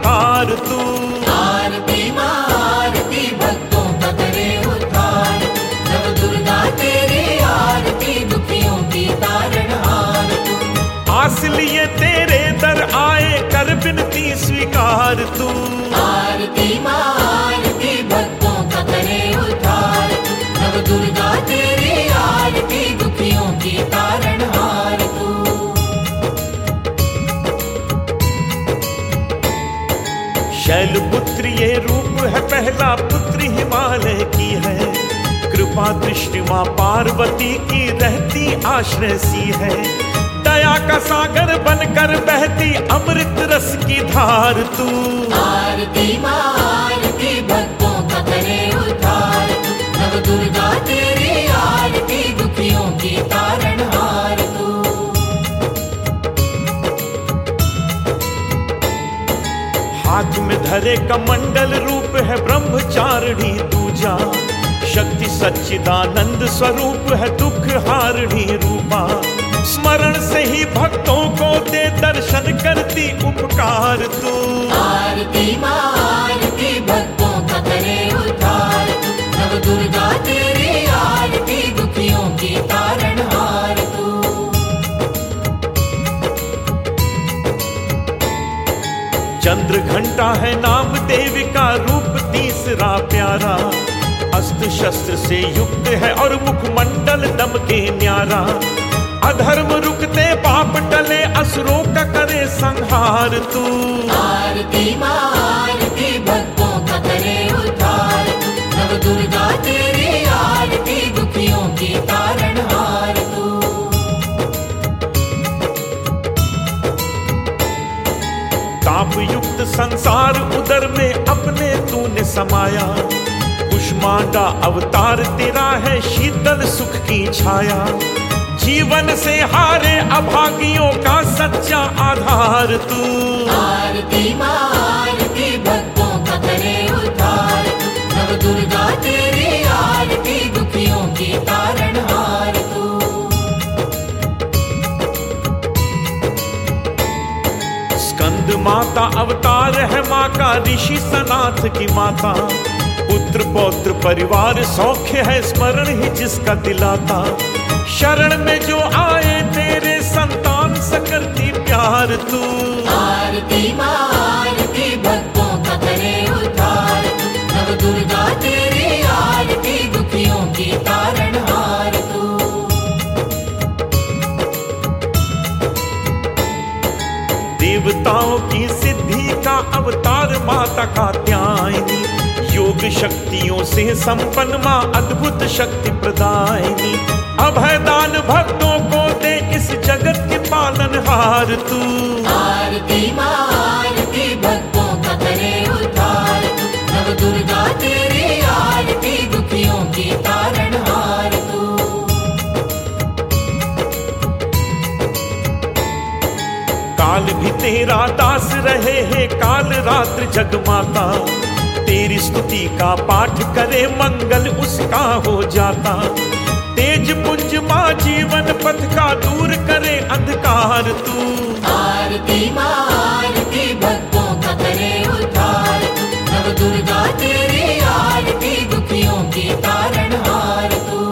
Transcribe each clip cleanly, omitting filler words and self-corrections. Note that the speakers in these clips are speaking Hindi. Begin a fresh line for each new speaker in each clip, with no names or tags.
अवतार तू।
आरती माँ आरती भक्तों का करे उद्धार, नव दुर्गा तेरी आरती दुखियों की तारणहार तू।
आस लिए तेरे दर आए कर विनती स्वीकार तू।
आरती माँ आरती भक्तों का करे उद्धार, नव दुर्गा तेरी आरती दुखियों की तारणहार तू।
शैलपुत्र ये रूप है पहला पुत्र हिमालय की है, कृपा दृष्टि मां पार्वती की रहती आश्रय सी है। दया का सागर बनकर बहती अमृत रस की धार तू।
आरती माँ आरती भक्तों का करे उद्धार, नव दुर्गा तेरी आरती दुखियों की तारणहार तू।
हाथ में धरे कमंडल रूप है ब्रह्मचारिणी दूजा, शक्ति सच्चिदानंद स्वरूप है दुख हारिणी रूपा। स्मरण से ही भक्तों को दे दर्शन करती उपकार तू।
आरती माँ आरती भक्तों का करे उद्धार, नव दुर्गा तेरी आरती दुखियों की तारणहार तू।
चंद्र घंटा है नाम देवी का रूप तीसरा प्यारा, अस्त्र शस्त्र से युक्त है और मुखमंडल दम के न्यारा। अधर्म रुकते पाप टले असुरों का करे संहार तू।
आरती माँ आरती भक्तों का करे उद्धार, नव दुर्गा तेरी आरती दुखियों की तारणहार तू।
ताप युक्त संसार उदर में अपने तूने समाया, कुष्मांडा अवतार तेरा है शीतल सुख की छाया। जीवन से हारे अभागियों का सच्चा आधार तू।
आरती माँ आरती भक्तों का करे उद्धार, नव दुर्गा तेरी आरती दुखियों की तारणहार तू।
स्कंद माता अवतार है माँ का ऋषि सनाथ की माता। पुत्र पौत्र परिवार सौख्य है स्मरण ही जिसका दिलाता। शरण में जो आए तेरे संतान सकरती प्यार तू।
आरती माँ आरती भक्तों का करे उद्धार, नव दुर्गा तेरी आरती दुखियों की तारणहार तू।
देवताओं की सिद्धि का अवतार माता कात्यायनी, योग शक्तियों से संपन्न माँ अद्भुत शक्ति प्रदायिनी। अभयदान भक्तों को दे इस जगत के पालनहार तू।
आरती माँ आरती भक्तों का करे उद्धार, नव दुर्गा तेरी आरती दुखियों की तारणहार तू।
काल भी तेरा दास रहे है काल रात्र जगमाता। तेरी स्तुति का पाठ करे मंगल उसका हो जाता। तेज पुंज माँ जीवन पथ का दूर करे अंधकार तू।
आरती माँ आरती भक्तों का करे उद्धार, नव दुर्गा तेरी आरती दुखियों की तारणहार तू।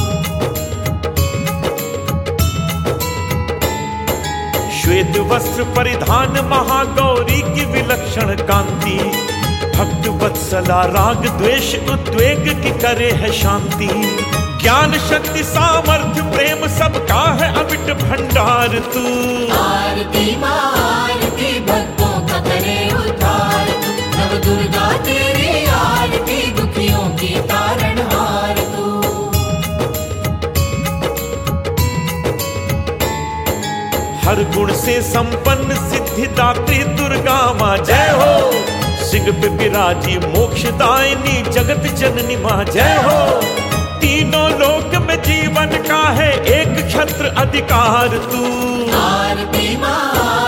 श्वेत वस्त्र परिधान महागौरी की विलक्षण कांति। भक्त वत्सला राग द्वेष उद्वेग की करे है शांति। ज्ञान शक्ति सामर्थ्य प्रेम सबका है अमिट भंडार तू।
आरती माँ आरती भक्तों का करे उद्धार, नव दुर्गा तेरी आरती दुखियों की तारणहार तू।
हर गुण से संपन्न सिद्धिदात्री दुर्गा माँ जय हो। सिंह पे विराजी मोक्षदायिनी जगत जननी माँ जय हो। तीनों लोक में जीवन का है एक छत्र अधिकार तू।
आरती माँ